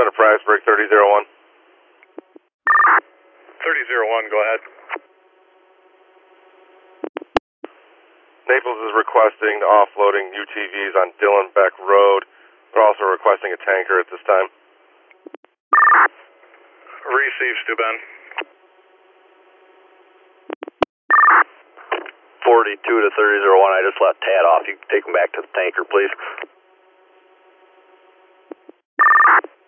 Respond to Priceburg 3001. 3001, go ahead. Naples is requesting offloading UTVs on Dillon Beck Road. They're also requesting a tanker at this time. Receive, Steuben. 42 to 3001, I just let Tad off. You can take him back to the tanker, please.